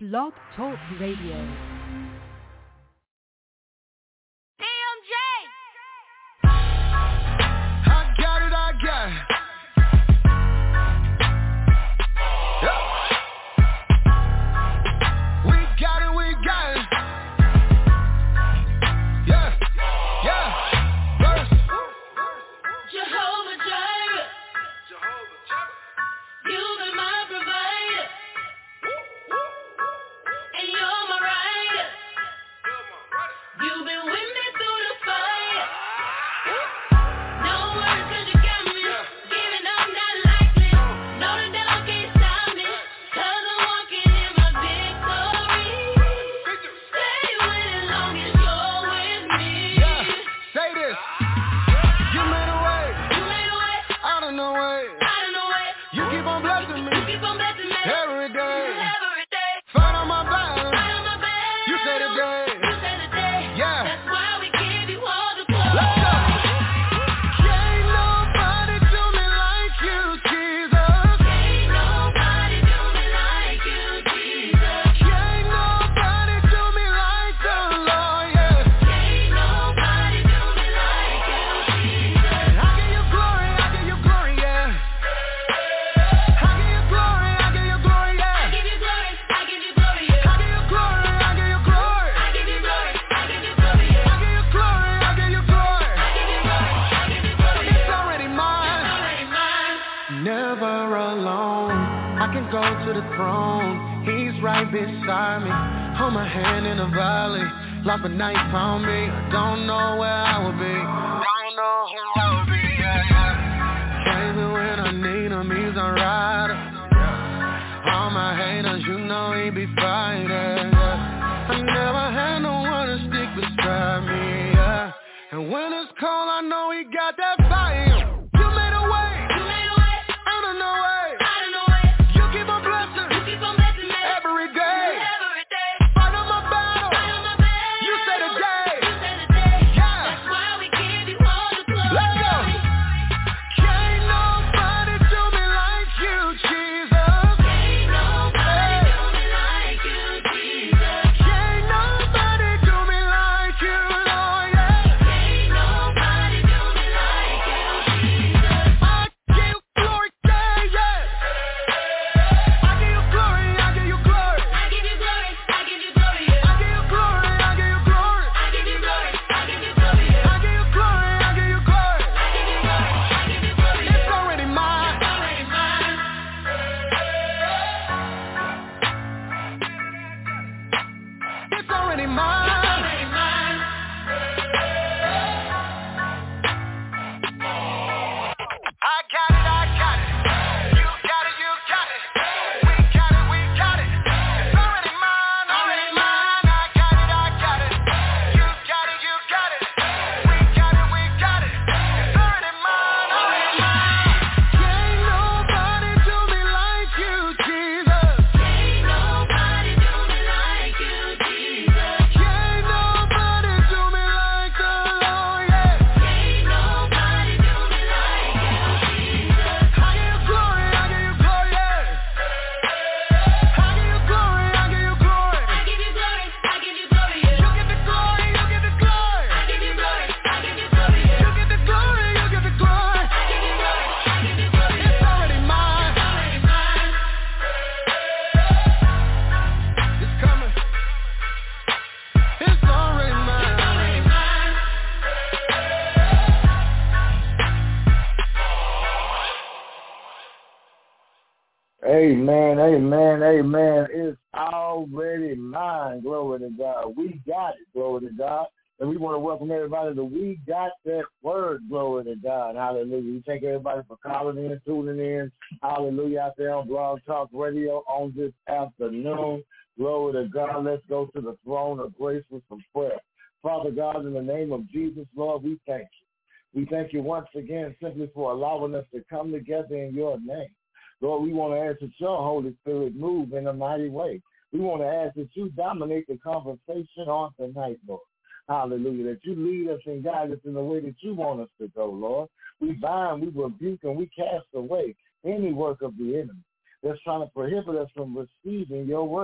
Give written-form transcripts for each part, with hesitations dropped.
Blog Talk Radio. Lost the night found me. I don't know where I would be. Don't know who I would be. Baby, when I need him, he's a rider. All my haters, you know he be fighting. I never had no one to stick beside me. And when it's cold, I know he got that fire. You made a way. Out of no way. You keep on blessing. Me every day. Amen. It's already mine. Glory to God. We got it. Glory to God. And we want to welcome everybody to We Got That Word. Glory to God. Hallelujah. We thank everybody for calling in, tuning in. Hallelujah. Out there on Blog Talk Radio on this afternoon. Glory to God. Let's go to the throne of grace with some prayer. Father God, in the name of Jesus, Lord, we thank you. We thank you once again simply for allowing us to come together in your name. Lord, we want to ask that your Holy Spirit move in a mighty way. We want to ask that you dominate the conversation on tonight, Lord. Hallelujah. That you lead us and guide us in the way that you want us to go, Lord. We bind, we rebuke, and we cast away any work of the enemy that's trying to prohibit us from receiving your word.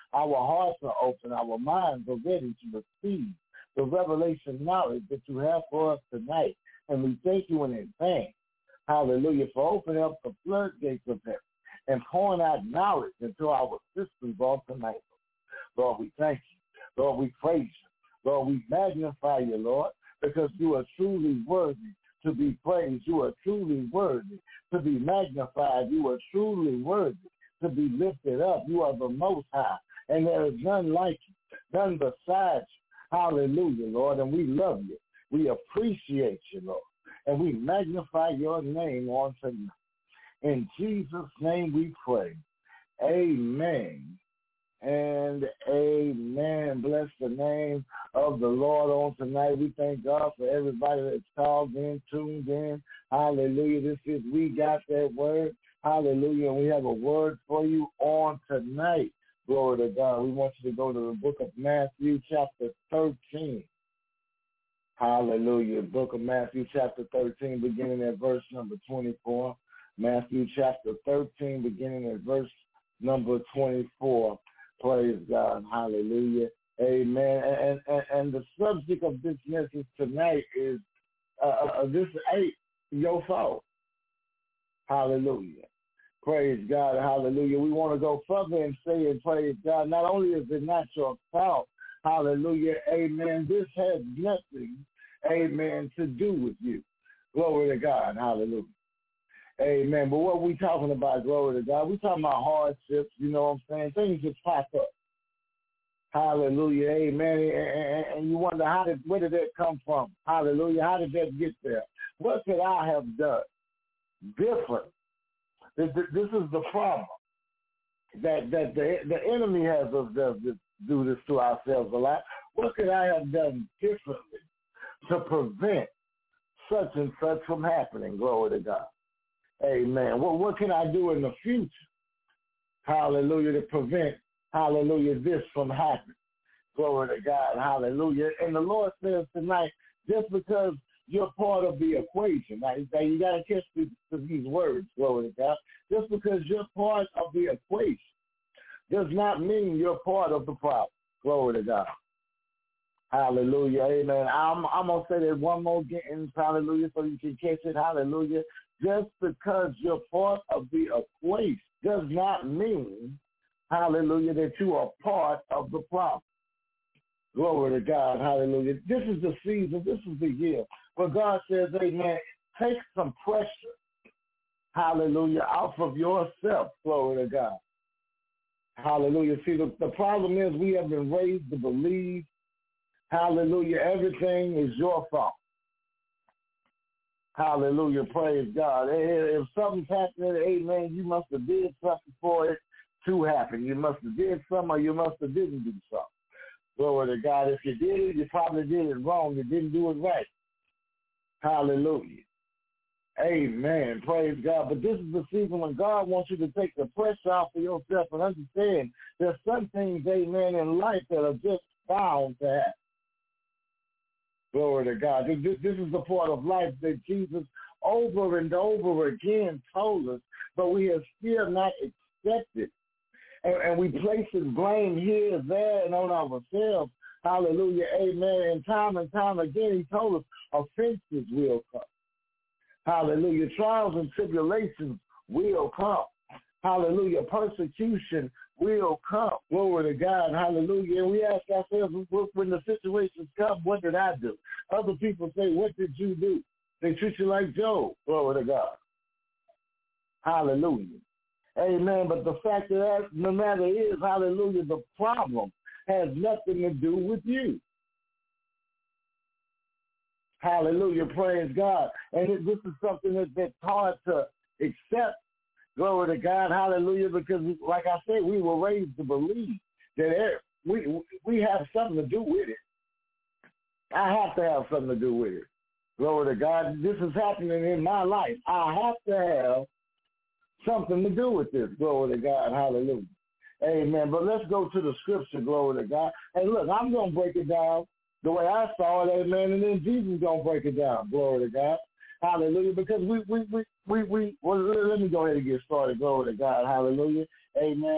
Our hearts are open. Our minds are ready to receive the revelation knowledge that you have for us tonight. And we thank you in advance, hallelujah, for opening up the floodgates of heaven and pouring out knowledge into our systems on tonight. Lord, we thank you. Lord, we praise you. Lord, we magnify you, Lord, because you are truly worthy to be praised. You are truly worthy to be magnified. You are truly worthy to be lifted up. You are the Most High, and there is none like you, none besides you. Hallelujah, Lord, and we love you. We appreciate you, Lord, and we magnify your name on tonight. In Jesus' name we pray. Amen and amen. Bless the name of the Lord on tonight. We thank God for everybody that's called in, tuned in. Hallelujah. This is We Got That Word. Hallelujah. And we have a word for you on tonight. Glory to God. We want you to go to the book of Matthew chapter 13. Hallelujah. Book of Matthew chapter 13, beginning at verse number 24. Matthew chapter 13, beginning at verse number 24. Praise God. Hallelujah. Amen. And the subject of this message tonight is this ain't your fault. Hallelujah. Praise God. Hallelujah. We want to go further and say and praise God. Not only is it not your fault. Hallelujah. Amen. This has nothing, amen, to do with you. Glory to God. Hallelujah. Amen. But what we talking about, glory to God, we talking about hardships, you know what I'm saying? Things just pop up. Hallelujah. Amen. And you wonder, where did that come from? Hallelujah. How did that get there? What could I have done different? This is the problem that the enemy has us do this to ourselves a lot. What could I have done differently to prevent such and such from happening? Glory to God. Amen. Well, what can I do in the future? Hallelujah, to prevent, hallelujah, this from happening. Glory to God. Hallelujah. And the Lord says tonight, just because you're part of the equation, now you got to catch these words, glory to God. Just because you're part of the equation does not mean you're part of the problem. Glory to God. Hallelujah. Amen. I'm going to say that one more again, hallelujah, so you can catch it. Hallelujah. Just because you're part of the equation does not mean, hallelujah, that you are part of the problem. Glory to God. Hallelujah. This is the season. This is the year where God says, amen, take some pressure, hallelujah, off of yourself. Glory to God. Hallelujah. See, the problem is we have been raised to believe, hallelujah, everything is your fault. Hallelujah. Praise God. If something's happening, amen, you must have did something for it to happen. You must have did something or you must have didn't do something. Glory to God. If you did it, you probably did it wrong. You didn't do it right. Hallelujah. Amen. Praise God. But this is the season when God wants you to take the pressure off of yourself and understand there's some things, amen, in life that are just bound to happen. Glory to God. This is the part of life that Jesus over and over again told us, but we have still not accepted. And we place his blame here, there, and on ourselves. Hallelujah. Amen. And time again, he told us offenses will come. Hallelujah. Trials and tribulations will come. Hallelujah. Persecution will come. Glory to God. Hallelujah. And we ask ourselves, when the situations come, what did I do? Other people say, what did you do? They treat you like Job. Glory to God. Hallelujah. Amen. But the fact of the matter is, hallelujah, the problem has nothing to do with you. Hallelujah. Praise God. And this is something that's hard to accept. Glory to God. Hallelujah. Because, like I said, we were raised to believe that we have something to do with it. I have to have something to do with it. Glory to God. This is happening in my life. I have to have something to do with this. Glory to God. Hallelujah. Amen. But let's go to the scripture. Glory to God. And look, I'm going to break it down the way I saw it. Amen. And then Jesus is going to break it down. Glory to God. Hallelujah. Because well, let me go ahead and get started. Glory to God. Hallelujah. Amen.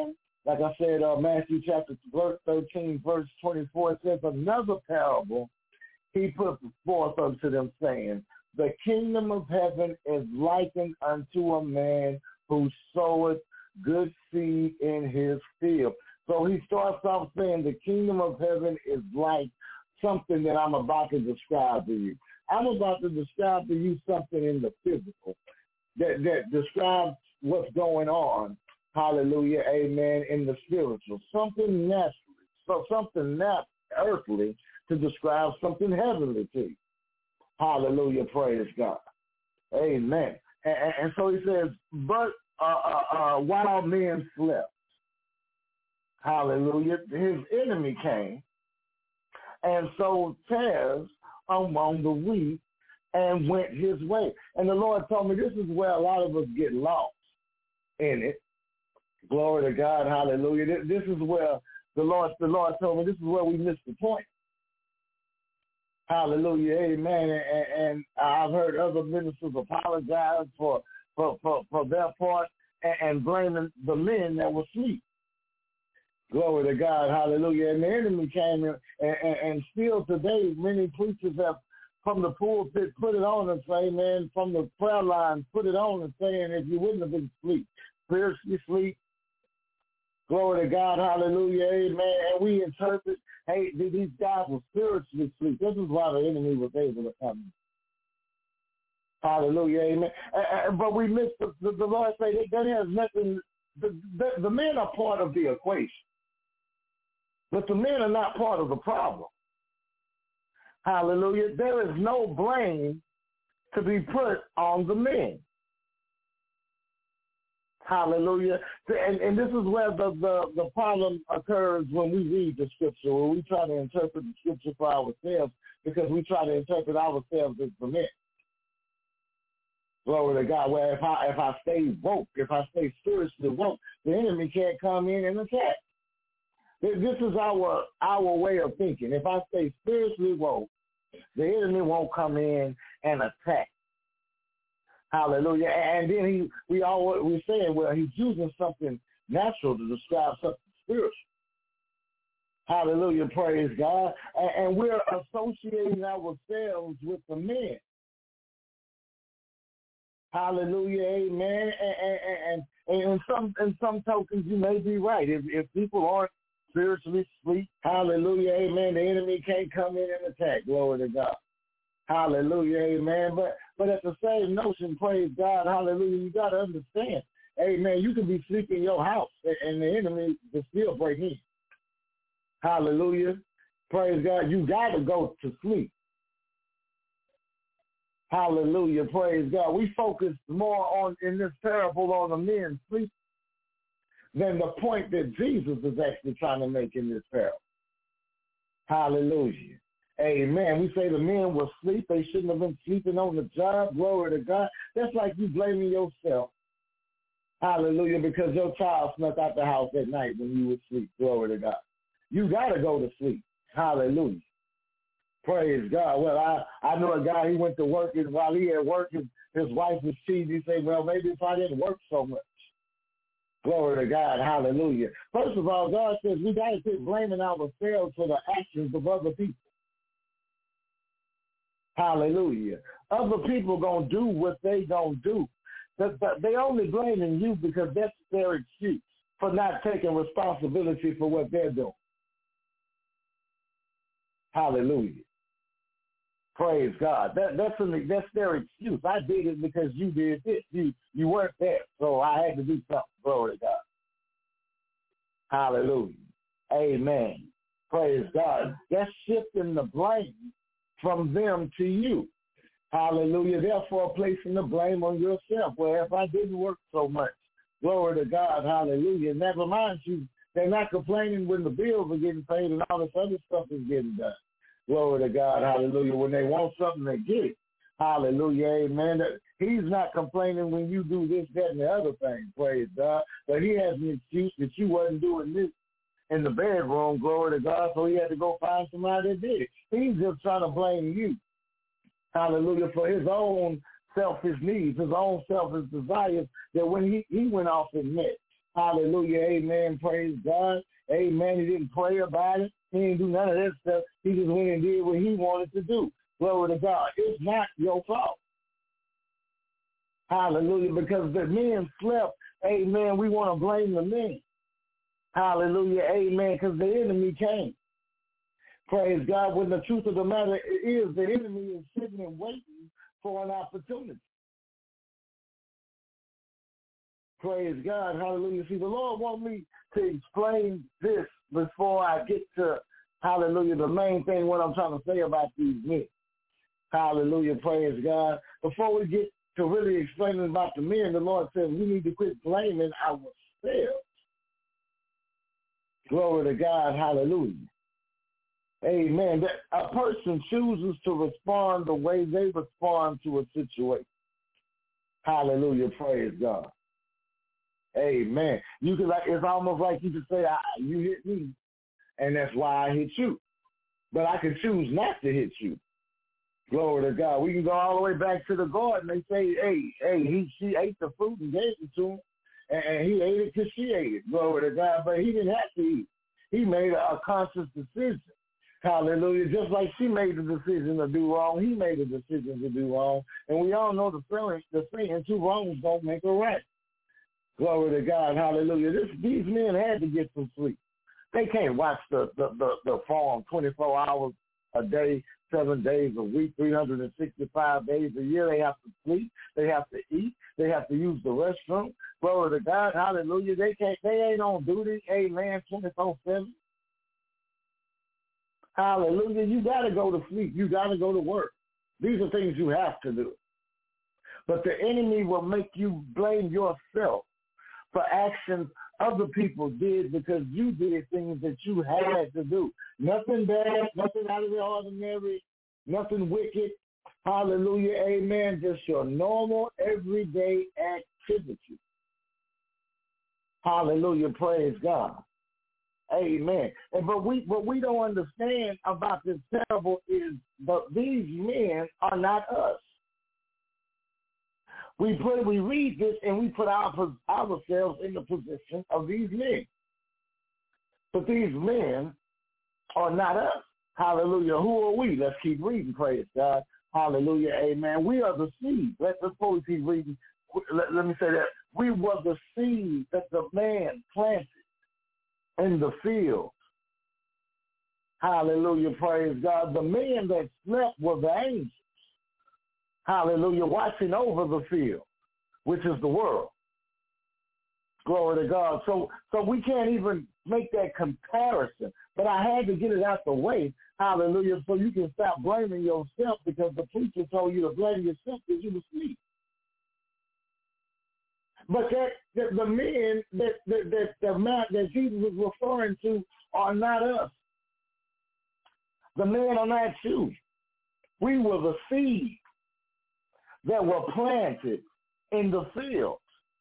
Like I said, Matthew chapter 13, verse 24 says, another parable he put forth unto them, saying, the kingdom of heaven is likened unto a man who soweth good seed in his field. So he starts off saying the kingdom of heaven is like something that I'm about to describe to you. I'm about to describe to you something in the physical that describes what's going on, hallelujah, amen, in the spiritual. Something natural, so something not earthly to describe something heavenly to you. Hallelujah, praise God. Amen. And so he says, but while men slept, hallelujah, his enemy came and sowed tares among the wheat and went his way. And the Lord told me this is where a lot of us get lost in it. Glory to God, hallelujah. This is where the Lord told me this is where we miss the point. Hallelujah, amen. And I've heard other ministers apologize for their part and blaming the men that were asleep. Glory to God, hallelujah. And the enemy came in, and still today many preachers have from the pulpit put it on and say, man, from the prayer line put it on and saying, if you wouldn't have been asleep, spiritually asleep, glory to God, hallelujah, amen. And we interpret, hey, these guys were spiritually asleep. This is why the enemy was able to come in. Hallelujah, amen. But we missed the Lord say that has nothing, the men are part of the equation. But the men are not part of the problem. Hallelujah. There is no blame to be put on the men. Hallelujah. And this is where the problem occurs when we read the scripture, when we try to interpret the scripture for ourselves, because we try to interpret ourselves as the men. Glory to God. Where if I stay woke, if I stay spiritually woke, the enemy can't come in and attack. This is our way of thinking. If I stay spiritually woke, the enemy won't come in and attack. Hallelujah. And then we're saying, well, he's using something natural to describe something spiritual. Hallelujah. Praise God. And we're associating ourselves with the men. Hallelujah. Amen. And in some tokens, you may be right. If people aren't spiritually asleep, hallelujah, amen, the enemy can't come in and attack. Glory to God. Hallelujah, amen. But at the same notion, praise God, hallelujah, you got to understand, amen, you can be sleeping in your house and the enemy will still break in. Hallelujah. Praise God. You got to go to sleep. Hallelujah. Praise God. We focus more on, in this parable, on the men sleep than the point that Jesus is actually trying to make in this parable. Hallelujah. Amen. We say the men were asleep. They shouldn't have been sleeping on the job. Glory to God. That's like you blaming yourself. Hallelujah. Because your child snuck out the house at night when you were asleep. Glory to God. You got to go to sleep. Hallelujah. Praise God. Well, I know a guy, he went to work, and while he had work, his wife was cheating. He said, well, maybe if I didn't work so much. Glory to God. Hallelujah. First of all, God says we got to quit blaming ourselves for the actions of other people. Hallelujah. Other people going to do what they going to do. They only blaming you because that's their excuse for not taking responsibility for what they're doing. Hallelujah. Praise God. That's their excuse. I did it because you did this. You weren't there, so I had to do something. Glory to God. Hallelujah. Amen. Praise God. That's shifting the blame from them to you. Hallelujah. Therefore, placing the blame on yourself. Well, if I didn't work so much, glory to God. Hallelujah. Never mind you. They're not complaining when the bills are getting paid and all this other stuff is getting done. Glory to God. Hallelujah. When they want something, they get it. Hallelujah. Amen. He's not complaining when you do this, that, and the other thing. Praise God. But he has an excuse that you wasn't doing this in the bedroom. Glory to God. So he had to go find somebody that did it. He's just trying to blame you. Hallelujah. For his own selfish needs, his own selfish desires, that when he went off and met. Hallelujah. Amen. Praise God. Amen. He didn't pray about it. He didn't do none of that stuff. He just went and did what he wanted to do. Glory to God. It's not your fault. Hallelujah. Because the men slept. Amen. We want to blame the men. Hallelujah. Amen. Because the enemy came. Praise God. When the truth of the matter is, the enemy is sitting and waiting for an opportunity. Praise God. Hallelujah. See, the Lord wants me to explain this before I get to, hallelujah, the main thing, what I'm trying to say about these men. Hallelujah. Praise God. Before we get to really explaining about the men, the Lord says we need to quit blaming ourselves. Glory to God. Hallelujah. Amen. That a person chooses to respond the way they respond to a situation. Hallelujah. Praise God. Amen. You can it's almost like you can say, you hit me, and that's why I hit you. But I can choose not to hit you. Glory to God. We can go all the way back to the garden. They say, she ate the fruit and gave it to him, and he ate it because she ate it. Glory to God. But he didn't have to eat. He made a conscious decision. Hallelujah. Just like she made the decision to do wrong, he made a decision to do wrong. And we all know the saying, two wrongs don't make a right. Glory to God. Hallelujah. These men had to get some sleep. They can't watch the farm 24 hours a day, 7 days a week, 365 days a year. They have to sleep. They have to eat. They have to use the restroom. Glory to God. Hallelujah. They ain't on duty. Amen. 24/7. Hallelujah. You got to go to sleep. You got to go to work. These are things you have to do. But the enemy will make you blame yourself for actions other people did because you did things that you had to do. Nothing bad, nothing out of the ordinary, nothing wicked. Hallelujah, amen. Just your normal, everyday activity. Hallelujah, praise God. Amen. But we don't understand about this parable is that these men are not us. We read this and we put ourselves in the position of these men. But these men are not us. Hallelujah. Who are we? Let's keep reading, praise God. Hallelujah, amen. We are the seed. Before we keep reading, let me say that. We were the seed that the man planted in the field. Hallelujah, praise God. The men that slept were the angels. Hallelujah, watching over the field, which is the world. Glory to God. So we can't even make that comparison. But I had to get it out the way, hallelujah, so you can stop blaming yourself because the preacher told you to blame yourself because you were asleep. But the men that Jesus was referring to are not us. The men are not you. We were the seed that were planted in the fields.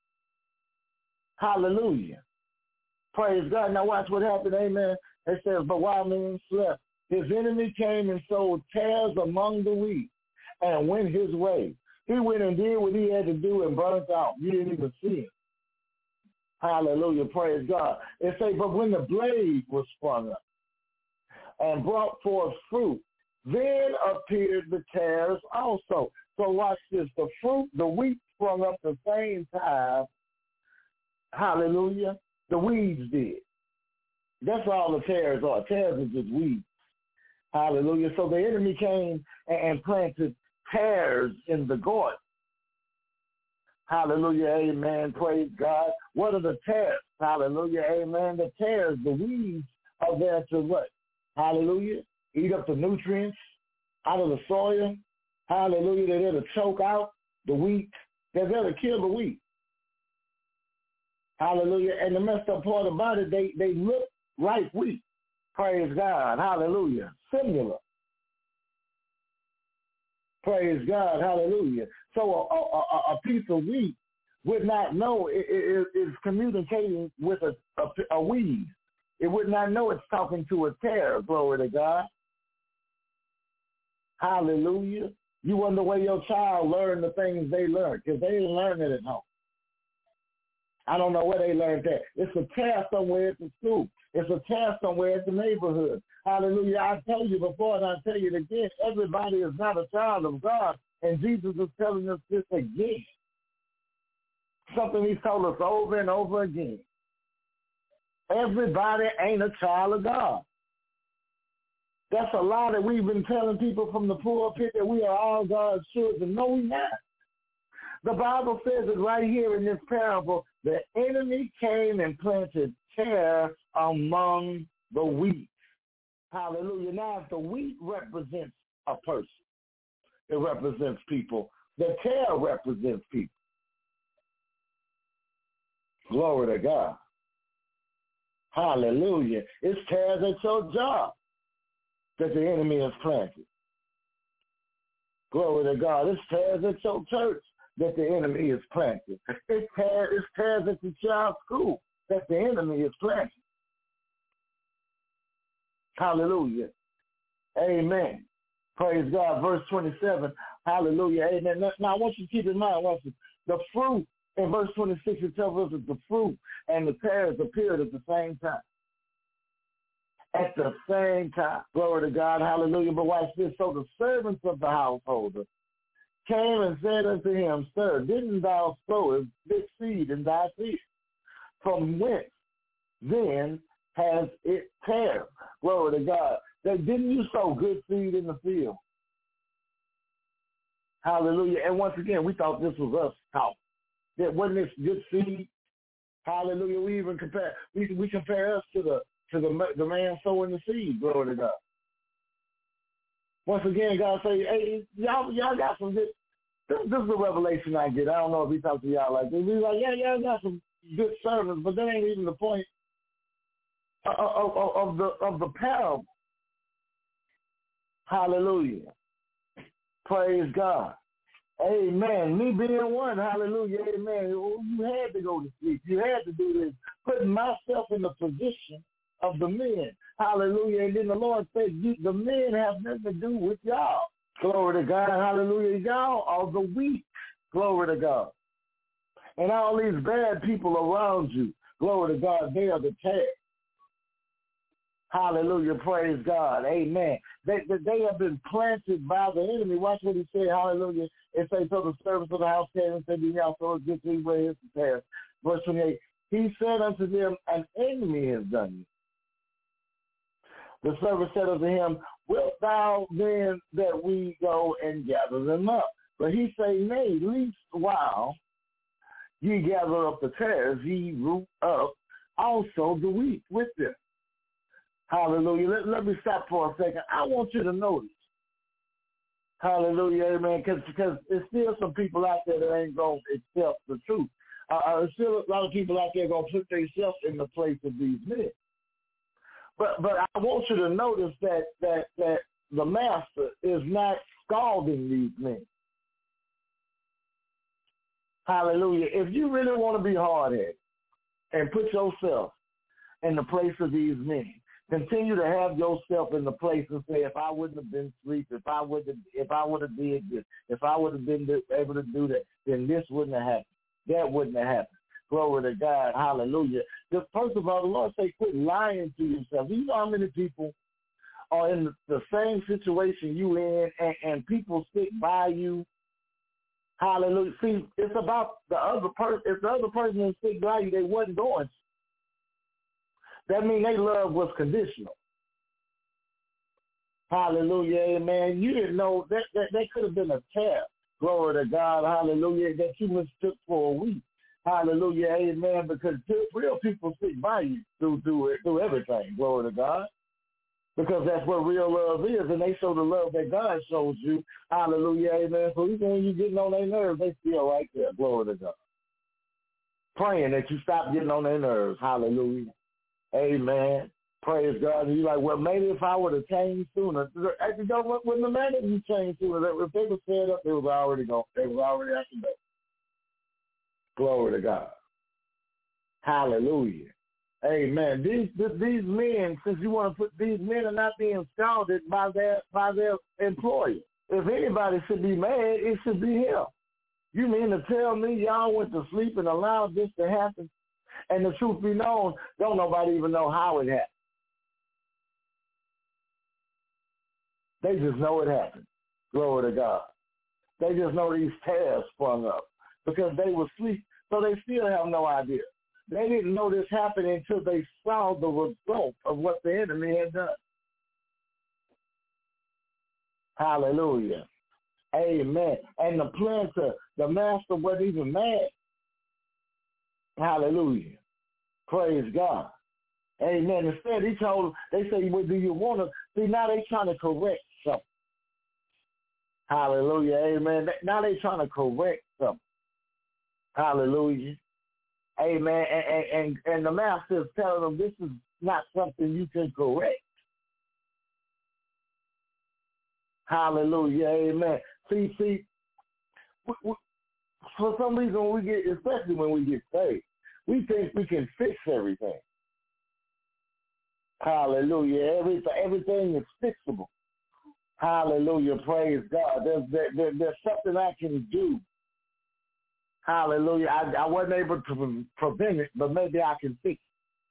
Hallelujah. Praise God. Now watch what happened. Amen. It says, but while men slept, his enemy came and sowed tares among the wheat and went his way. He went and did what he had to do and burnt out. You didn't even see him. Hallelujah. Praise God. It says, but when the blade was sprung up and brought forth fruit, then appeared the tares also. So watch this. The wheat sprung up the same time. Hallelujah. The weeds did. That's all the tares are. Tares are just weeds. Hallelujah. So the enemy came and planted tares in the garden. Hallelujah. Amen. Praise God. What are the tares? Hallelujah. Amen. The tares, the weeds are there to what? Hallelujah. Eat up the nutrients out of the soil. Hallelujah. They're there to choke out the wheat. They're there to kill the wheat. Hallelujah. And the messed up part about it, they look like wheat. Praise God. Hallelujah. Similar. Praise God. Hallelujah. So a piece of wheat would not know it is communicating with a weed. It would not know it's talking to a tare. Glory to God. Hallelujah. You wonder where your child learned the things they learned because they didn't learn it at home. I don't know where they learned that. It's a tear somewhere at the school. It's a tear somewhere at the neighborhood. Hallelujah. I told you before and I tell you it again, everybody is not a child of God. And Jesus is telling us this again. Something he's told us over and over again. Everybody ain't a child of God. That's a lie that we've been telling people from the pulpit, that we are all God's children. No, we're not. The Bible says it right here in this parable. The enemy came and planted tares among the wheat. Hallelujah. Now, if the wheat represents a person, it represents people. The tare represents people. Glory to God. Hallelujah. It's tares at your job that the enemy has planted. Glory to God. It's tares at your church that the enemy is planted. It's tares at the child's school that the enemy is planted. Hallelujah. Amen. Praise God. Verse 27. Hallelujah. Amen. Now I want you to keep in mind, the fruit in verse 26, it tells us that the fruit and the tares appeared at the same time. At the same time. Glory to God. Hallelujah. But watch this. So the servants of the householder came and said unto him, Sir, didn't thou sow this seed in thy field? From whence then has it tared? Glory to God. Didn't you sow good seed in the field? Hallelujah. And once again, we thought this was us talking. That wasn't this good seed? Hallelujah. We even compare. We compare us to the man sowing the seed. Glory to God. Once again, God say, hey, y'all got some good. This is the revelation I get. I don't know if he talks to y'all like this. He's like, yeah, y'all got some good servants, but that ain't even the point of the parable. Hallelujah. Praise God. Amen. Me being one, hallelujah, amen. You had to go to sleep. You had to do this. Putting myself in the position of the men. Hallelujah. And then the Lord said, the men have nothing to do with y'all. Glory to God. Hallelujah. Y'all are the weak. Glory to God. And all these bad people around you, glory to God, they are the tares. Hallelujah. Praise God. Amen. They have been planted by the enemy. Watch what he said. Hallelujah. It says, so the servants of the house came and said, y'all so it's good to eat, where is the tares? Verse 28, he said unto them, an enemy has done you. The servant said unto him, wilt thou then that we go and gather them up? But he say, nay, least while ye gather up the tares, ye root up also the wheat with them. Hallelujah. Let me stop for a second. I want you to notice. Hallelujah, amen, because there's still some people out there that ain't going to accept the truth. There's still a lot of people out there going to put themselves in the place of these men. But I want you to notice that the master is not scalding these men. Hallelujah. If you really want to be hard-headed and put yourself in the place of these men, continue to have yourself in the place and say, if I wouldn't have been asleep, if I would have did this, if I would have been able to do that, then this wouldn't have happened. That wouldn't have happened. Glory to God. Hallelujah. First of all, the Lord say, quit lying to yourself. You know how many people are in the same situation you in, and people stick by you. Hallelujah. See, it's about the other person. If the other person didn't stick by you, they wasn't going to. That means their love was conditional. Hallelujah, amen. You didn't know that could have been a tare. Glory to God, hallelujah, that you mistook for a week. Hallelujah, amen, because real people stick by you through everything. Glory to God. Because that's what real love is, and they show the love that God shows you. Hallelujah, amen. So even when you're getting on their nerves, they still right there. Glory to God. Praying that you stop getting on their nerves. Hallelujah. Amen. Praise God. And you're like, well, maybe if I would have changed sooner. You know what? When the man if you changed sooner, if they were set up, they was already gone. They was already at the door. Glory to God. Hallelujah. Amen. These men, since you want to put these men are not being scalded by their employer. If anybody should be mad, it should be him. You mean to tell me y'all went to sleep and allowed this to happen? And the truth be known, don't nobody even know how it happened. They just know it happened. Glory to God. They just know these tears sprung up because they were asleep, so they still have no idea. They didn't know this happened until they saw the result of what the enemy had done. Hallelujah. Amen. And the planter, the master wasn't even mad. Hallelujah. Praise God. Amen. Instead, he told them, they say, well, do you want to? See, now they trying to correct something. Hallelujah. Amen. Now they trying to correct something. Hallelujah. Amen. And the master is telling them this is not something you can correct. Hallelujah. Amen. See, for some reason we get, especially when we get saved, we think we can fix everything. Hallelujah. Everything is fixable. Hallelujah. Praise God. There's something I can do. Hallelujah. I wasn't able to prevent it, but maybe I can fix it.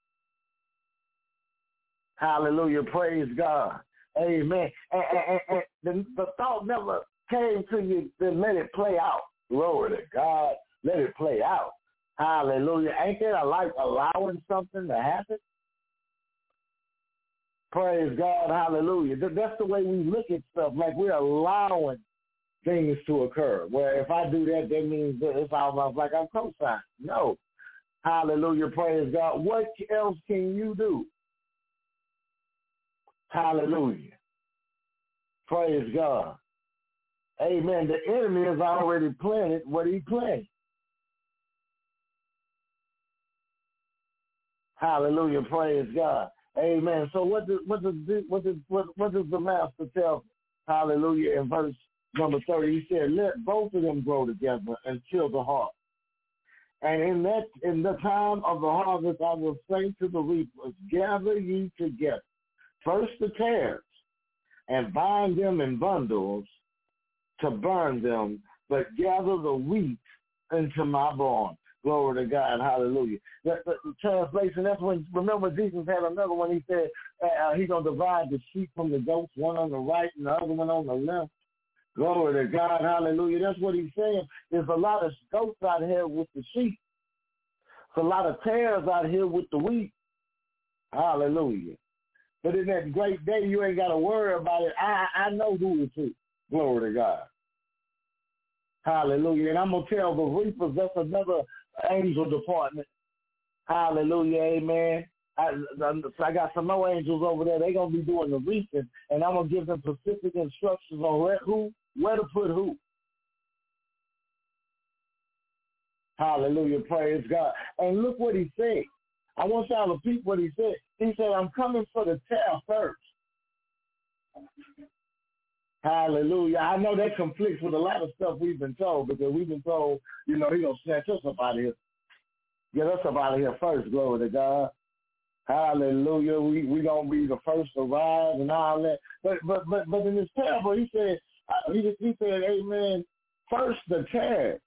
Hallelujah. Praise God. Amen. And the thought never came to you to let it play out. Glory to God. Let it play out. Hallelujah. Ain't that like allowing something to happen? Praise God. Hallelujah. That's the way we look at stuff, like we're allowing things to occur. Where if I do that, that means that it's almost like I'm co-signing. No. Hallelujah. Praise God. What else can you do? Hallelujah. Praise God. Amen. The enemy has already planted what he planned. Hallelujah. Praise God. Amen. So what does the master tell? Hallelujah. In verse number 30, he said, "Let both of them grow together until the harvest. And in the time of the harvest, I will say to the reapers, gather ye together, first the tares, and bind them in bundles to burn them, but gather the wheat into my barn." Glory to God. Hallelujah. The translation, that's when, remember Jesus had another one. He said he's going to divide the sheep from the goats, one on the right and the other one on the left. Glory to God. Hallelujah. That's what he's saying. There's a lot of goats out here with the sheep. There's a lot of tares out here with the wheat. Hallelujah. But in that great day, you ain't got to worry about it. I know who it's who. Glory to God. Hallelujah. And I'm going to tell the reapers, that's another angel department. Hallelujah. Amen. I got some more angels over there. They're going to be doing the reaping, and I'm going to give them specific instructions on where to put who. Hallelujah. Praise God. And look what he said. I want y'all to repeat what he said. He said, I'm coming for the tare first. Hallelujah. I know that conflicts with a lot of stuff we've been told, because we've been told, he's going to snatch us up out of here. Get us up out of here first, glory to God. Hallelujah. We going to be the first to rise and all that. But in this parable, he said, amen, first the tares.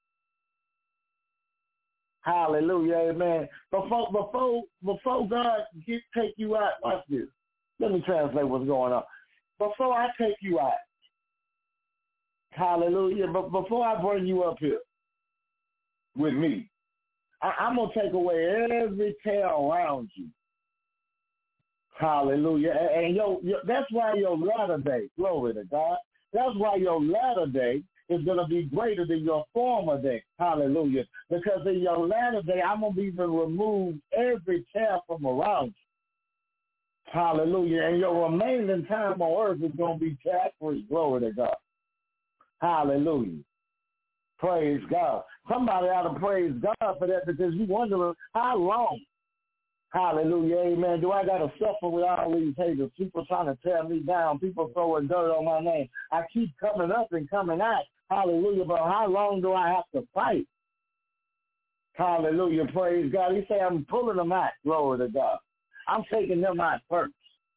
Hallelujah, amen. Before God take you out, watch this. Let me translate what's going on. Before I take you out, hallelujah, but before I bring you up here with me, I'm going to take away every tare around you. Hallelujah. And that's why your latter day, glory to God, that's why your latter day is going to be greater than your former day. Hallelujah. Because in your latter day, I'm going to even remove every tare from around you. Hallelujah. And your remaining time on earth is going to be tare-free. Glory to God. Hallelujah. Praise God. Somebody ought to praise God for that, because you wondering how long. Hallelujah. Amen. Do I got to suffer with all these haters? People trying to tear me down. People throwing dirt on my name. I keep coming up and coming out. Hallelujah. But how long do I have to fight? Hallelujah. Praise God. He say I'm pulling them out. Glory to God. I'm taking them out first.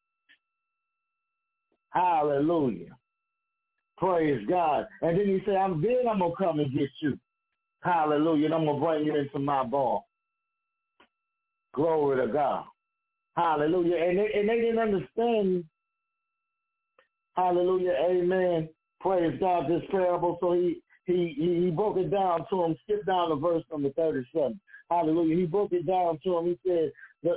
Hallelujah. Praise God. And then he said, I'm going to come and get you. Hallelujah. And I'm going to bring you into my barn. Glory to God. Hallelujah. And they didn't understand, hallelujah, amen, praise God, this parable. So he broke it down to him. Skip down to verse number 37. Hallelujah. He broke it down to him. He said,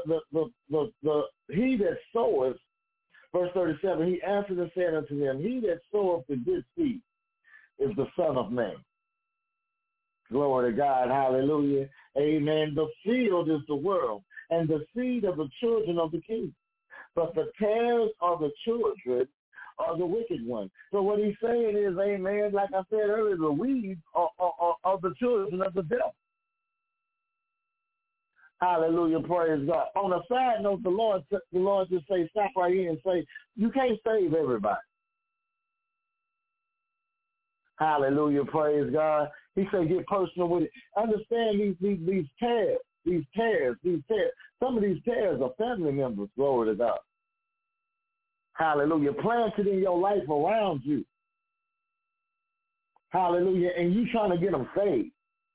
he that soweth, verse 37, he answered and said unto them, he that soweth the good seed is the Son of Man. Glory to God. Hallelujah. Amen. The field is the world, and the seed of the children of the kingdom. But the tares are the children of the wicked one. So what he's saying is, amen, like I said earlier, the weeds are the children of the devil. Hallelujah, praise God. On a side note, the Lord just say, stop right here and say, you can't save everybody. Hallelujah, praise God. He said, get personal with it. Understand these tares. Some of these tares are family members, glory to God. Hallelujah, planted in your life around you. Hallelujah, and you trying to get them saved.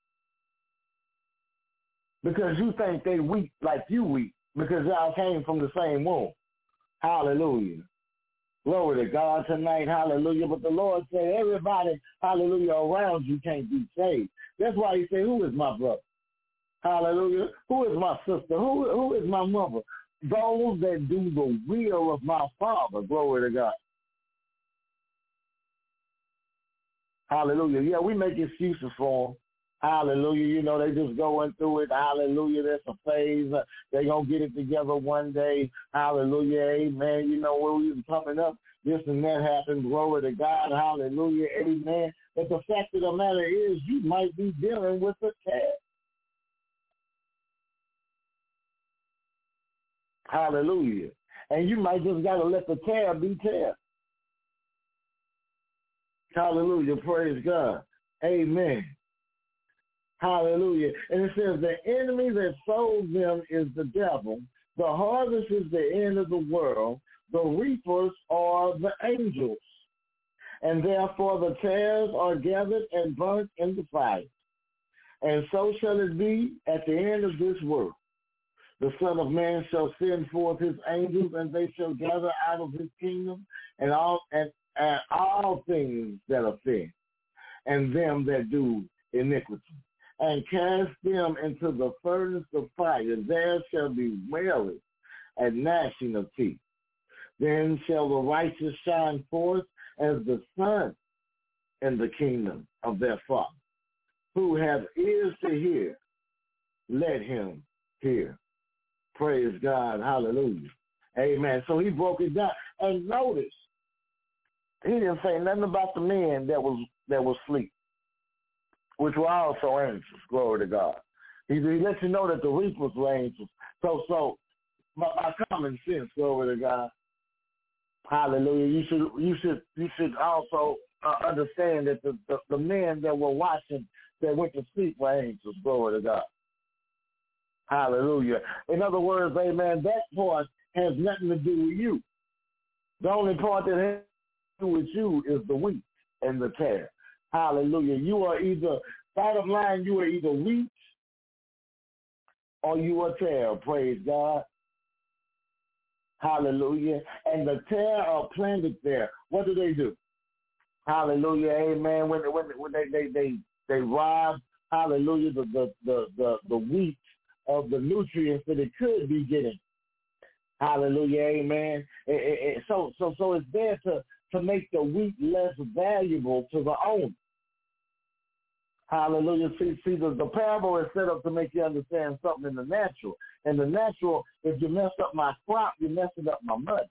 Because you think they weak like you weak, because y'all came from the same womb. Hallelujah. Glory to God tonight, hallelujah. But the Lord said everybody, hallelujah, around you can't be saved. That's why he said, who is my brother? Hallelujah. Who is my sister? Who is my mother? Those that do the will of my Father. Glory to God. Hallelujah. Yeah, we make excuses for them. Hallelujah. You know, they just going through it. Hallelujah. That's a phase. They're going to get it together one day. Hallelujah. Amen. You know, when we was coming up, this and that happened. Glory to God. Hallelujah. Amen. But the fact of the matter is, you might be dealing with a test. Hallelujah. And you might just got to let the tear be tear. Hallelujah. Praise God. Amen. Hallelujah. And it says the enemy that sows them is the devil. The harvest is the end of the world. The reapers are the angels. And therefore the tares are gathered and burnt in the fire. And so shall it be at the end of this world. The Son of Man shall send forth his angels, and they shall gather out of his kingdom and all things that are sin, and them that do iniquity, and cast them into the furnace of fire. There shall be wailing and gnashing of teeth. Then shall the righteous shine forth as the sun in the kingdom of their Father. Who have ears to hear, let him hear. Praise God. Hallelujah. Amen. So he broke it down. And notice, he didn't say nothing about the men that was asleep, which were also angels. Glory to God. He let you know that the reapers were angels. So my common sense, glory to God. Hallelujah. You should also understand that the men that were watching that went to sleep were angels. Glory to God. Hallelujah. In other words, amen, that part has nothing to do with you. The only part that has to do with you is the wheat and the tare. Hallelujah. You are either, bottom line, you are either wheat or you are tare. Praise God. Hallelujah. And the tare are planted there. What do? Hallelujah. Amen. When they rob, hallelujah, the wheat of the nutrients that it could be getting. Hallelujah, amen. So it's there to make the wheat less valuable to the owner. Hallelujah. See, the parable is set up to make you understand something in the natural. In the natural, if you mess up my crop, you're messing up my money.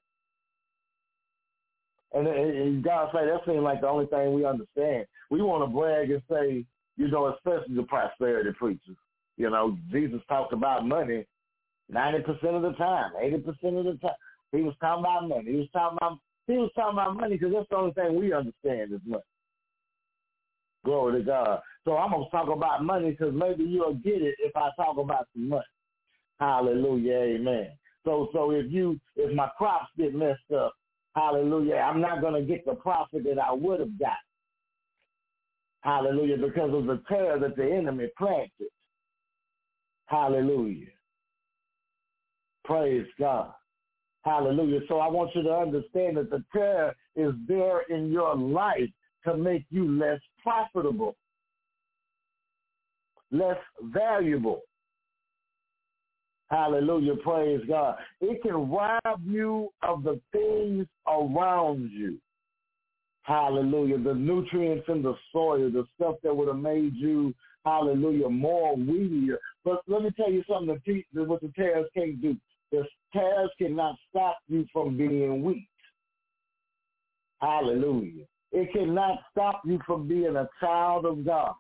And God say that seems like the only thing we understand. We want to brag and say, you know, especially the prosperity preachers. You know, Jesus talked about money 90% of the time, 80% of the time. He was talking about money. He was talking about money because that's the only thing we understand is money. Glory to God. So I'm going to talk about money because maybe you'll get it if I talk about some money. Hallelujah, amen. So if my crops get messed up, hallelujah, I'm not going to get the profit that I would have got. Hallelujah, because of the tare that the enemy planted. Hallelujah. Praise God. Hallelujah. So I want you to understand that the prayer is there in your life to make you less profitable, less valuable. Hallelujah. Praise God. It can rob you of the things around you. Hallelujah. The nutrients in the soil, the stuff that would have made you, hallelujah, more weedier. But let me tell you something what the tares can't do. The tares cannot stop you from being weak. Hallelujah. It cannot stop you from being a child of God.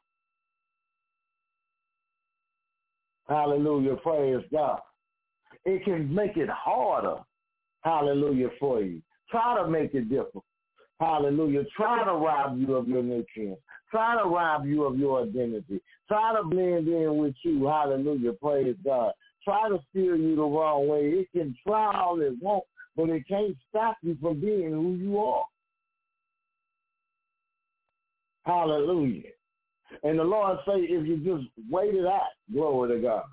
Hallelujah. Praise God. It can make it harder. Hallelujah for you. Try to make it difficult. Hallelujah. Try to rob you of your nutrients. Try to rob you of your identity. Try to blend in with you. Hallelujah. Praise God. Try to steer you the wrong way. It can try all it wants, but it can't stop you from being who you are. Hallelujah. And the Lord say, if you just wait it out, glory to God.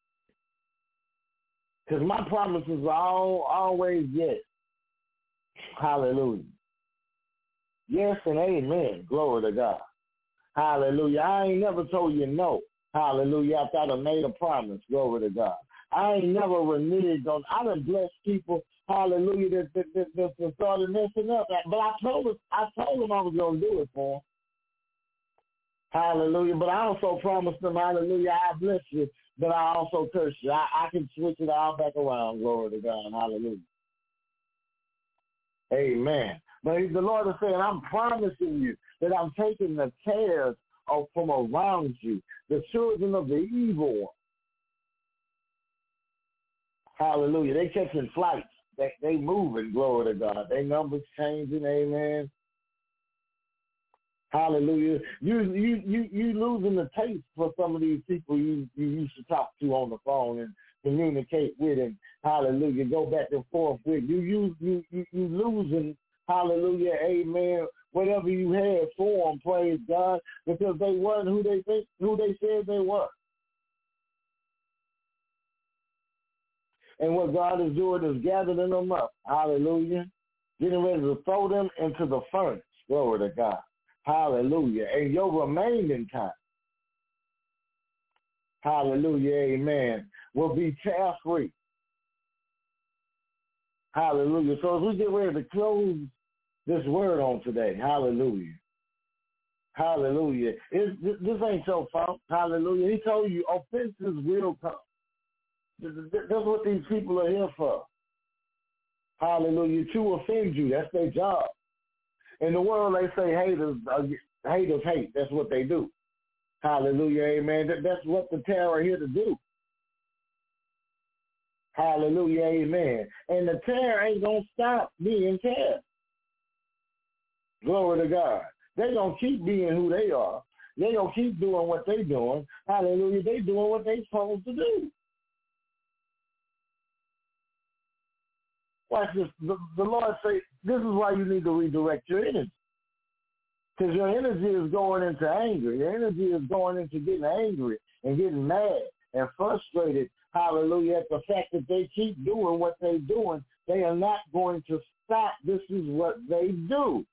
Because my promises are always yes. Hallelujah. Yes and amen. Glory to God. Hallelujah. I ain't never told you no. Hallelujah. After I done made a promise. Glory to God. I ain't never reneged on. I done blessed people. Hallelujah. That started messing up. But I told them I was going to do it for them. Hallelujah. But I also promised them, hallelujah, I bless you, but I also curse you. I can switch it all back around. Glory to God. Hallelujah. Amen. But the Lord is saying, I'm promising you that I'm taking the tares from around you, the children of the evil one. Hallelujah. They catching flights. They moving, glory to God. They numbers changing, amen. Hallelujah. You losing the taste for some of these people you used to talk to on the phone and communicate with, and hallelujah, go back and forth with. You losing, hallelujah, amen, whatever you had for them, praise God, because they weren't who they said they were. And what God is doing is gathering them up, hallelujah, getting ready to throw them into the furnace, glory to God. Hallelujah. And your remaining time, hallelujah, amen, will be tare-free. Hallelujah. So as we get ready to close this word on today, hallelujah. Hallelujah. This ain't your fault. Hallelujah. He told you offenses will come. That's what these people are here for. Hallelujah. To offend you. That's their job. In the world, they say haters hate. That's what they do. Hallelujah, amen. That's what the terror are here to do. Hallelujah, amen. And the terror ain't going to stop being terror. Glory to God. They're going to keep being who they are. They're going to keep doing what they're doing. Hallelujah, they doing what they're supposed to do. Watch this. The Lord say, this is why you need to redirect your energy. Because your energy is going into anger. Your energy is going into getting angry and getting mad and frustrated, hallelujah, at the fact that they keep doing what they're doing. They are not going to stop. This is what they do.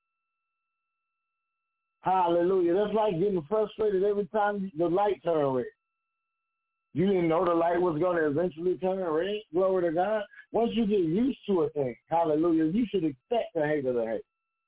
Hallelujah. That's like getting frustrated every time the light turns red. You didn't know the light was going to eventually turn red. Glory to God. Once you get used to a thing, hallelujah, you should expect the hate of the hate.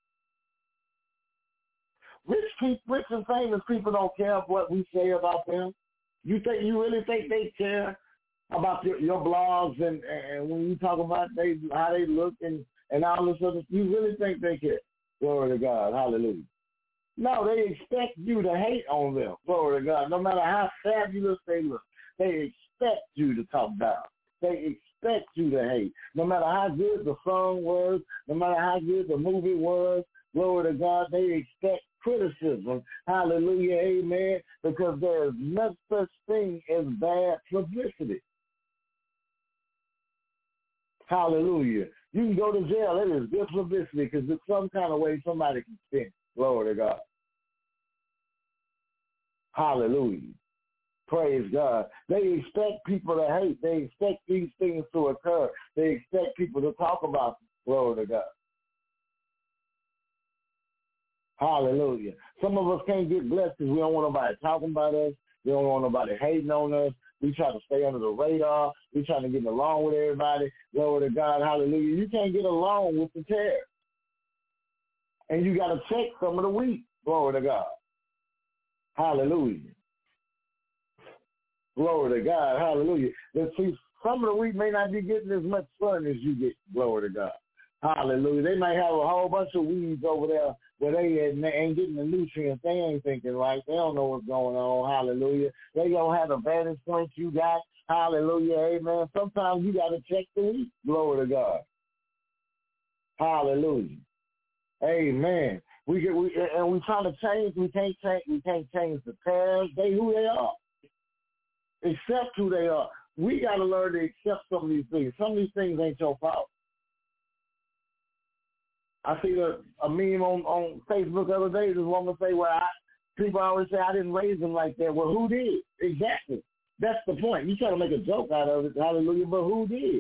Rich and famous people don't care what we say about them. You really think they care about your blogs and when you talk about how they look and all this other? You really think they care? Glory to God. Hallelujah. No, they expect you to hate on them. Glory to God. No matter how fabulous they look, they expect you to talk down. They expect you to hate. No matter how good the song was, no matter how good the movie was, glory to God, they expect criticism. Hallelujah, amen, because there is no such thing as bad publicity. Hallelujah. You can go to jail. It is good publicity because it's some kind of way somebody can spin. Glory to God. Hallelujah. Praise God. They expect people to hate. They expect these things to occur. They expect people to talk about them. Glory to God. Hallelujah. Some of us can't get blessed because we don't want nobody talking about us. We don't want nobody hating on us. We try to stay under the radar. We trying to get along with everybody. Glory to God. Hallelujah. You can't get along with the tares. And you got to check some of the wheat. Glory to God. Hallelujah. Glory to God. Hallelujah. Let's see, some of the wheat may not be getting as much sun as you get. Glory to God. Hallelujah. They might have a whole bunch of weeds over there where they ain't getting the nutrients. They ain't thinking right. They don't know what's going on. Hallelujah. They don't have the vantage point you got. Hallelujah. Amen. Sometimes you got to check the wheat. Glory to God. Hallelujah. Amen. We trying to change. We can't change the tares. They who they are. Accept who they are. We got to learn to accept some of these things. Some of these things ain't your fault. I see a meme on Facebook the other day. This woman say, well, people always say I didn't raise them like that. Well, who did? Exactly. That's the point. You try to make a joke out of it, hallelujah, but who did?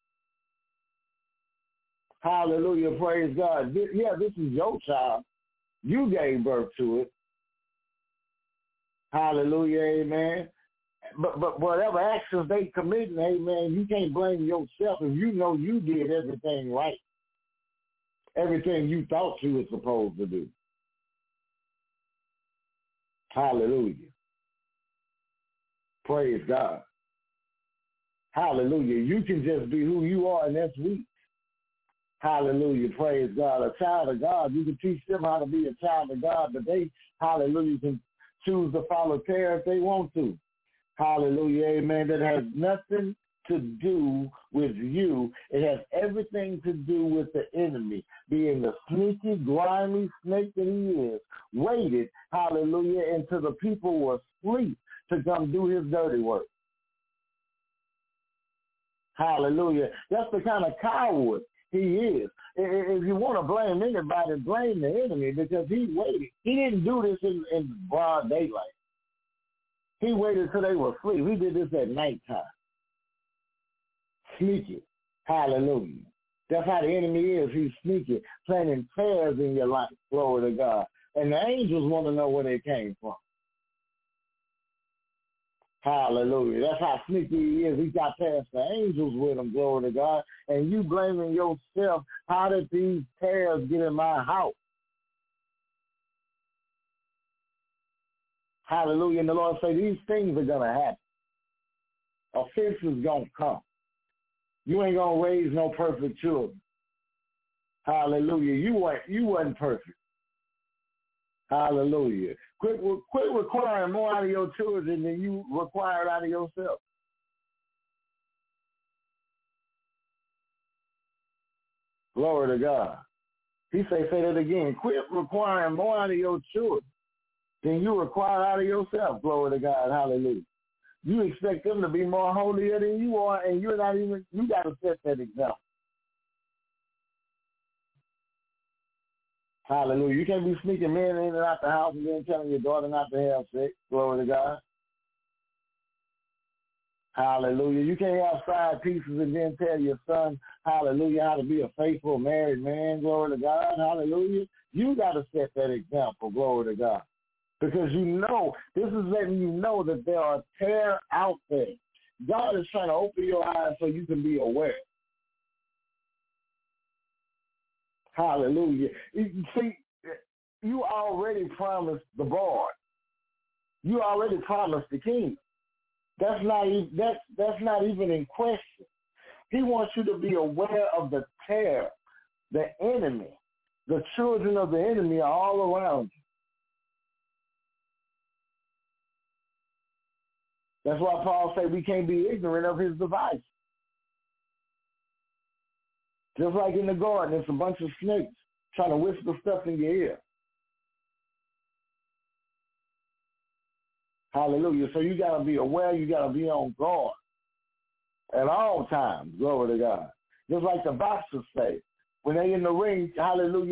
Hallelujah, praise God. This is your child. You gave birth to it. Hallelujah, amen. But whatever actions they committed, amen, you can't blame yourself if you know you did everything right. Everything you thought you were supposed to do. Hallelujah. Praise God. Hallelujah. You can just be who you are, and that's weak. Hallelujah. Praise God. A child of God, you can teach them how to be a child of God, but they, hallelujah, can choose to follow prayer if they want to. Hallelujah. Amen. That has nothing to do with you. It has everything to do with the enemy, being the sneaky, grimy snake that he is, waited, hallelujah, until the people were asleep to come do his dirty work. Hallelujah. That's the kind of coward he is. If you want to blame anybody, blame the enemy, because he waited. He didn't do this in broad daylight. He waited till they were asleep. He did this at nighttime. Sneaky. Hallelujah. That's how the enemy is. He's sneaky, planting tares in your life. Glory to God. And the angels want to know where they came from. Hallelujah. That's how sneaky he is. He got past the angels with him. Glory to God. And you blaming yourself. How did these tares get in my house? Hallelujah. And the Lord say these things are going to happen. Offense is going to come. You ain't going to raise no perfect children. Hallelujah. You wasn't perfect. Hallelujah. Quit requiring more out of your children than you required out of yourself. Glory to God. He say that again. Quit requiring more out of your children than you require out of yourself. Glory to God. Hallelujah. You expect them to be more holier than you are, and you're not even, you got to set that example. Hallelujah. You can't be sneaking men in and out the house and then telling your daughter not to have sex. Glory to God. Hallelujah. You can't have side pieces and then tell your son, hallelujah, how to be a faithful married man. Glory to God. Hallelujah. You got to set that example. Glory to God. Because you know, this is letting you know that there are tares out there. God is trying to open your eyes so you can be aware. Hallelujah. You see, you already promised the board. You already promised the king. That's not even in question. He wants you to be aware of the terror, the enemy. The children of the enemy are all around you. That's why Paul said we can't be ignorant of his device. Just like in the garden, there's a bunch of snakes trying to whisper stuff in your ear. Hallelujah. So you got to be aware. You got to be on guard at all times. Glory to God. Just like the boxers say, when they in the ring, hallelujah,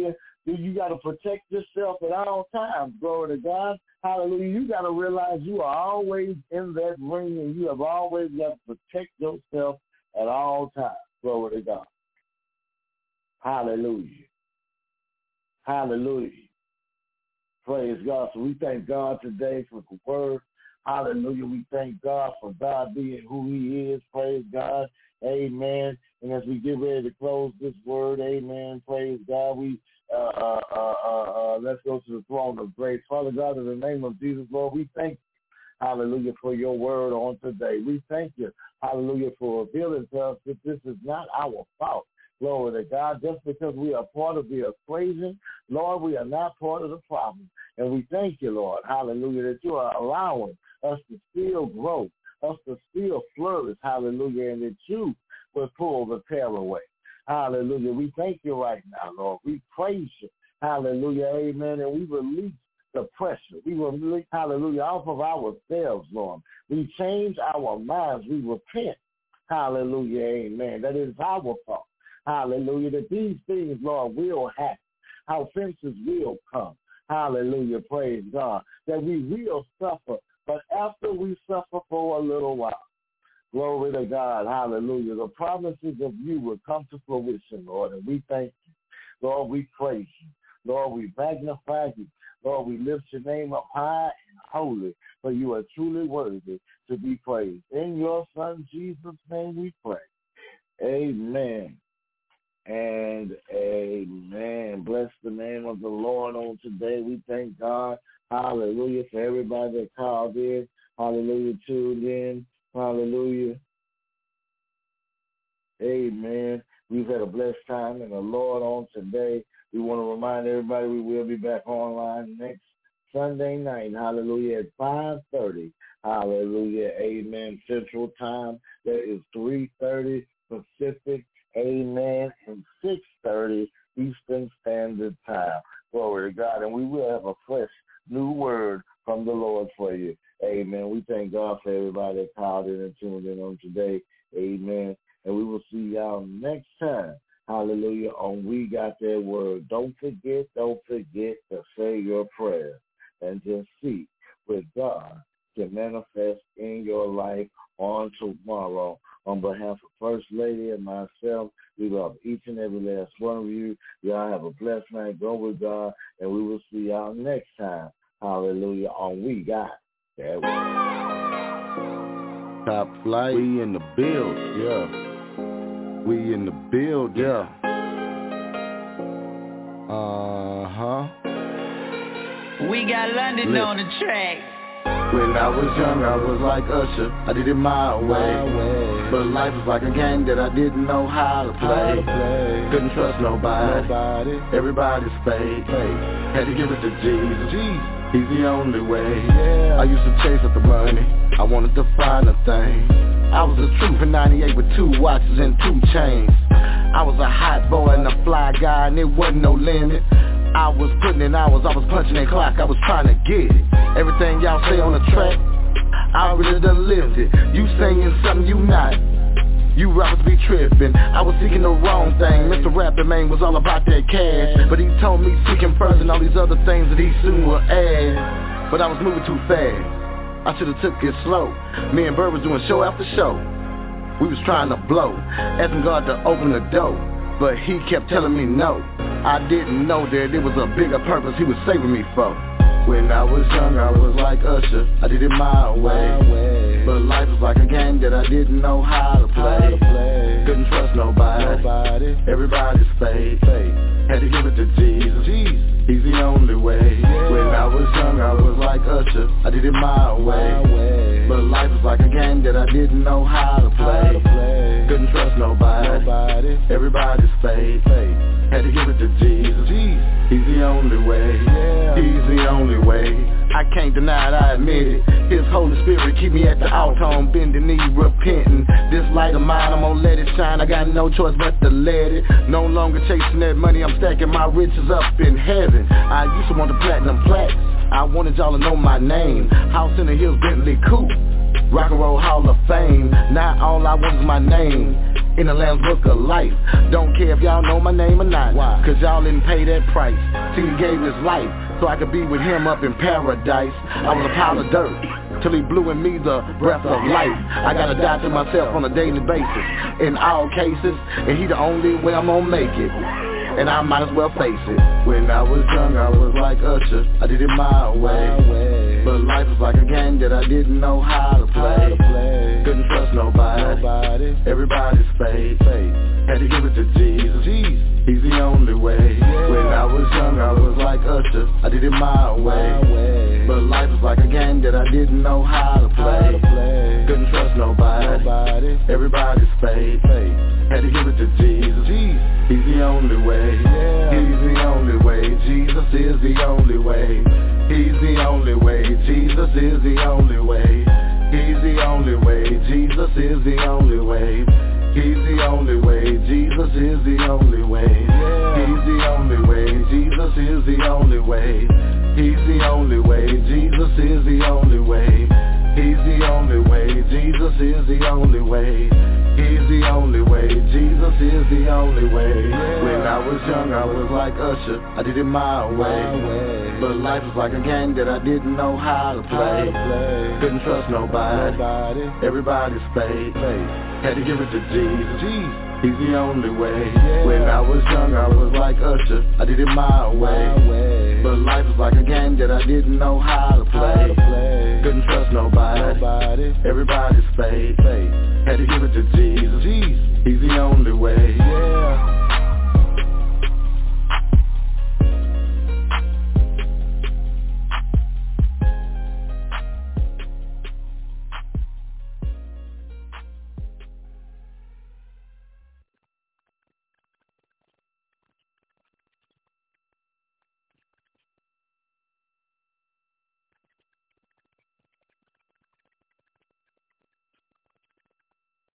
You got to protect yourself at all times. Glory to God. Hallelujah. You got to realize you are always in that ring, and you have always got to protect yourself at all times. Glory to God. Hallelujah. Hallelujah. Praise God. So we thank God today for the word. Hallelujah. We thank God for God being who he is. Praise God. Amen. And as we get ready to close this word, amen. Praise God. We let's go to the throne of grace. Father God, in the name of Jesus, Lord, we thank you. Hallelujah, for your word on today. We thank you, hallelujah, for revealing to us that this is not our fault. Glory to God. Just because we are part of the equation, Lord, we are not part of the problem. And we thank you, Lord, hallelujah, that you are allowing us to still grow, us to still flourish, hallelujah, and that you will pull the tail away. Hallelujah. We thank you right now, Lord. We praise you. Hallelujah. Amen. And we release the pressure. We release, hallelujah, off of ourselves, Lord. We change our minds. We repent. Hallelujah. Amen. That is our fault. Hallelujah. That these things, Lord, will happen. Our offenses will come. Hallelujah. Praise God. That we will suffer. But after we suffer for a little while, glory to God. Hallelujah. The promises of you will come to fruition, Lord. And we thank you. Lord, we praise you. Lord, we magnify you. Lord, we lift your name up high and holy, for you are truly worthy to be praised. In your Son, Jesus' name we pray. Amen and amen. Bless the name of the Lord on today. We thank God. Hallelujah for everybody that called in. Hallelujah, tuned in. Hallelujah. Amen. We've had a blessed time in the Lord on today. We want to remind everybody we will be back online next Sunday night. Hallelujah, at 5:30. Hallelujah. Amen. Central Time. That is 3:30 Pacific. Amen. And 6:30 Eastern Standard Time. Glory to God. And we will have a fresh new word from the Lord for you. Amen. We thank God for everybody that called in and tuned in on today. Amen. And we will see y'all next time. Hallelujah. On We Got That Word. Don't forget to say your prayer and just see what God can manifest in your life on tomorrow. On behalf of First Lady and myself, we love each and every last one of you. Y'all have a blessed night. Go with God. And we will see y'all next time. Hallelujah. On We Got That Word. Top flight. We in the build. Yeah. We in the build, yeah. We got London on the track. When I was young, I was like Usher. I did it my way. But life was like a game that I didn't know how to play. Couldn't trust nobody. Everybody's fake. Had to give it to Jesus. He's the only way. I used to chase up the money. I wanted to find a thing. I was a truth in 98 with 2 watches and 2 chains. I was a hot boy and a fly guy and it wasn't no limit. I was putting in hours, I was punching in clock, I was trying to get it. Everything y'all say on the track, I really done lived it. You singing something you not. You rappers be tripping. I was seeking the wrong thing. Mr. Rapping Man was all about that cash, but he told me seek him first and all these other things that he soon will add. But I was moving too fast. I should've took it slow. Me and Bird was doing show after show. We was trying to blow, asking God to open the door, but he kept telling me no. I didn't know that it was a bigger purpose he was saving me for. When I was young, I was like Usher. I did it my way. But life was like a game that I didn't know how to play. Couldn't trust nobody. Everybody's fake. Had to give it to Jesus. He's the only way. When I was young, I was like Usher. I did it my way. But life was like a game that I didn't know how to play. Couldn't trust nobody. Everybody's fake. Had to give it to Jesus. He's the only way. He's the only way. I can't deny it, I admit it. His Holy Spirit keep me at the altar on bending knee, repenting. This light of mine, I'm gonna let it shine. I got no choice but to let it. No longer chasing that money, I'm stacking my riches up in heaven. I used to want the platinum plaques. I wanted y'all to know my name. House in the hills, Bentley coupe. Rock and Roll Hall of Fame. Now all I want is my name. in the Lamb's Book of Life. Don't care if y'all know my name or not. Why? Cause y'all didn't pay that price. See, he gave his life so I could be with him up in paradise. I was a pile of dirt till he blew in me the breath of life. I gotta die to myself on a daily basis in all cases, and he the only way I'm gonna make it, and I might as well face it. When I was young, I was like Usher, I did it my way. But life was like a game that I didn't know how to play. Couldn't trust nobody. Everybody's fake. Had to give it to Jesus. He's the only way. When I was young, I was like Usher, I did it my way. But life was like a game that I didn't know how to play. Couldn't trust nobody. Everybody's fake. Had to give it to Jesus. He's the only way. He's the only way. Jesus is the only way. He's the only way. Jesus is the only way. He's the only way. Jesus is the only way. He's the only way. Jesus is the only way. He's the only way. Jesus is the only way. He's the only way. Jesus is the only way. He's the only way. Jesus is the only way. He's the only way. Jesus is the only way. When I was young, I was like Usher, I did it my way. But life was like a game that I didn't know how to play. Couldn't trust nobody. Everybody's fake. Had to give it to Jesus. He's the only way. When I was young, I was like Usher, I did it my way. But life was like a game that I didn't know how to play. Couldn't trust nobody. Everybody's fake. Had to give it to Jesus. He's the only way.